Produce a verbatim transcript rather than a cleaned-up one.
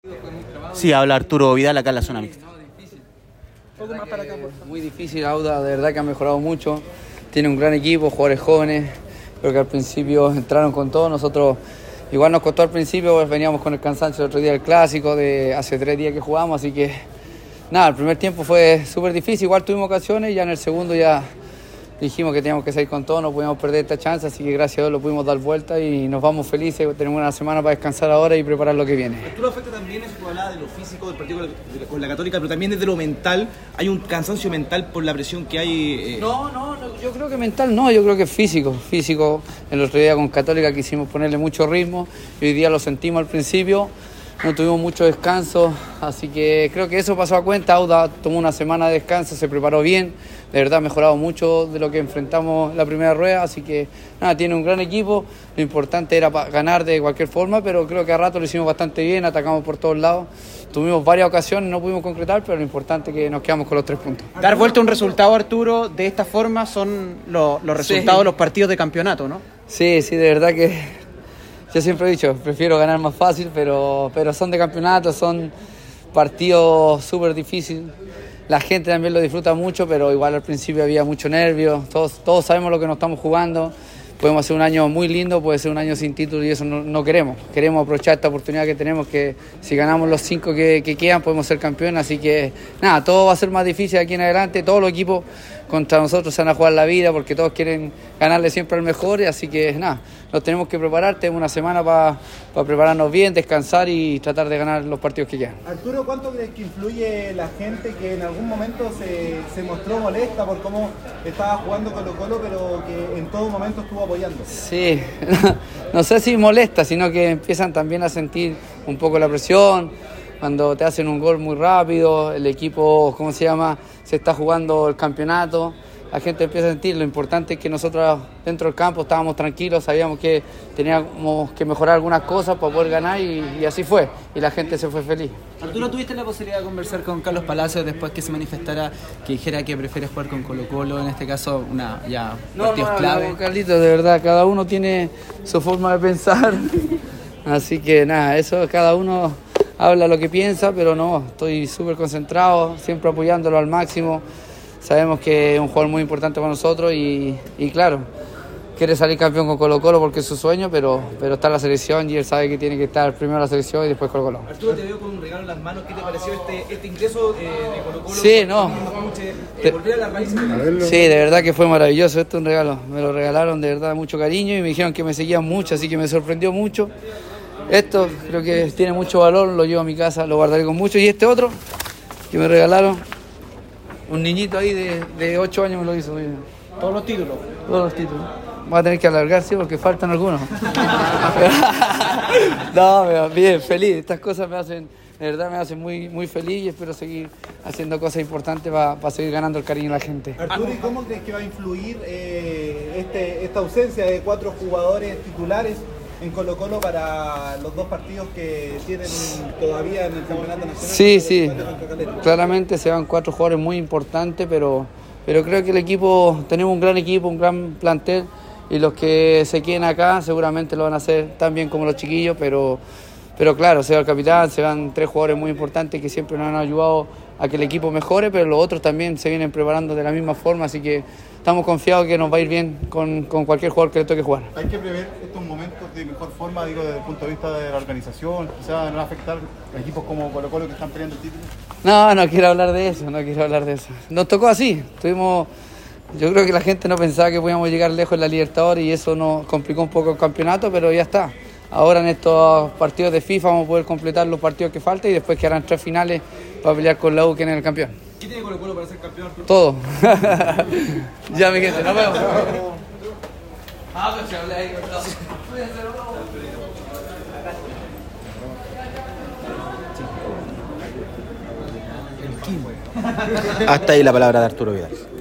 Sí, habla Arturo Vidal acá en la zona mixta. Poco más para acá, por favor. Muy difícil, Auda, de verdad que ha mejorado mucho. Tiene un gran equipo, jugadores jóvenes. Creo que al principio entraron con todo. Nosotros igual nos costó al principio, veníamos con el cansancio el otro día del clásico, de hace tres días que jugamos, así que nada, el primer tiempo fue súper difícil. Igual tuvimos ocasiones, ya en el segundo ya dijimos que teníamos que salir con todo, no podíamos perder esta chance, así que gracias a Dios lo pudimos dar vuelta y nos vamos felices. Tenemos una semana para descansar ahora y preparar lo que viene. Arturo, afecta también eso que hablaba de lo físico del partido con la, con la Católica, pero también desde lo mental. Hay un cansancio mental por la presión que hay. Eh... No, no, no, yo creo que mental no, yo creo que es físico. Físico, el otro día con Católica quisimos ponerle mucho ritmo y hoy día lo sentimos al principio. No tuvimos mucho descanso, así que creo que eso pasó a cuenta. Auda tomó una semana de descanso, se preparó bien, de verdad ha mejorado mucho de lo que enfrentamos la primera rueda, así que nada, tiene un gran equipo. Lo importante era ganar de cualquier forma, pero creo que a rato lo hicimos bastante bien, atacamos por todos lados. Tuvimos varias ocasiones, no pudimos concretar, pero lo importante es que nos quedamos con los tres puntos. Dar vuelta a un resultado, Arturo, de esta forma son los, los resultados sí. de los partidos de campeonato, ¿no? Sí, sí, de verdad que yo siempre he dicho, prefiero ganar más fácil, pero, pero son de campeonato, son partidos súper difíciles. La gente también lo disfruta mucho, pero igual al principio había mucho nervio. Todos, todos sabemos lo que nos estamos jugando. Podemos hacer un año muy lindo, puede ser un año sin título y eso no, no queremos. Queremos aprovechar esta oportunidad que tenemos, que si ganamos los cinco que, que quedan podemos ser campeones. Así que nada, todo va a ser más difícil aquí en adelante. Todos los equipos contra nosotros se van a jugar la vida porque todos quieren ganarle siempre al mejor. Así que nada, nos tenemos que preparar. Tenemos una semana para pa prepararnos bien, descansar y tratar de ganar los partidos que quedan. Arturo, ¿cuánto crees que influye la gente que en algún momento se, se mostró molesta por cómo estaba jugando Colo-Colo, pero que en todo momento estuvo apoyando? Sí, no sé si molesta, sino que empiezan también a sentir un poco la presión. Cuando te hacen un gol muy rápido, el equipo, ¿cómo se llama?, se está jugando el campeonato, la gente empieza a sentir. Lo importante es que nosotros dentro del campo estábamos tranquilos, sabíamos que teníamos que mejorar algunas cosas para poder ganar y, y así fue, y la gente se fue feliz. Arturo, ¿tuviste la posibilidad de conversar con Carlos Palacios después que se manifestara, que dijera que prefiere jugar con Colo-Colo, en este caso una ya no, partidos no, clave? No, Carlitos, de verdad, cada uno tiene su forma de pensar, así que nada, eso cada uno habla lo que piensa, pero no, estoy súper concentrado, siempre apoyándolo al máximo. Sabemos que es un jugador muy importante para nosotros y, y claro, quiere salir campeón con Colo-Colo porque es su sueño, pero, pero está en la selección y él sabe que tiene que estar primero en la selección y después Colo-Colo. Arturo, te veo con un regalo en las manos. ¿Qué te pareció este, este ingreso eh, de Colo-Colo? Sí, no. Eh, volver a las raíces. Sí, de verdad que fue maravilloso. Esto es un regalo. Me lo regalaron de verdad mucho cariño y me dijeron que me seguían mucho, así que me sorprendió mucho. Esto creo que tiene mucho valor, lo llevo a mi casa, lo guardaré con mucho. Y este otro que me regalaron, un niñito ahí de, de ocho años me lo hizo. Todos los títulos. Todos los títulos. Voy a tener que alargar, sí, porque faltan algunos. No, bien, feliz. Estas cosas me hacen, de verdad me hacen muy, muy feliz y espero seguir haciendo cosas importantes para pa seguir ganando el cariño de la gente. Arturo, ¿y cómo crees que va a influir eh, este, esta ausencia de cuatro jugadores titulares en Colo-Colo para los dos partidos que tienen todavía en el campeonato nacional? Sí, sí, claramente se van cuatro jugadores muy importantes, pero, pero creo que el equipo, tenemos un gran equipo, un gran plantel y los que se queden acá seguramente lo van a hacer tan bien como los chiquillos, pero, pero claro, se va el capitán, se van tres jugadores muy importantes que siempre nos han ayudado a que el equipo mejore, pero los otros también se vienen preparando de la misma forma, así que estamos confiados que nos va a ir bien con, con cualquier jugador que le toque jugar. Hay que prever estos momentos de mejor forma, digo, desde el punto de vista de la organización, quizás no va a afectar a equipos como Colo-Colo que están peleando el título. No, no quiero hablar de eso, no quiero hablar de eso. Nos tocó así, tuvimos, yo creo que la gente no pensaba que podíamos llegar lejos en la Libertadores y eso nos complicó un poco el campeonato, pero ya está. Ahora en estos partidos de FIFA vamos a poder completar los partidos que faltan y después quedarán tres finales para pelear con la U, que es el campeón. ¿Qué tiene Colo-Colo para ser campeón? Todo. Ya, mi gente, nos vemos. Ah, pero se habla ahí con todo. Hasta ahí la palabra de Arturo Vidal.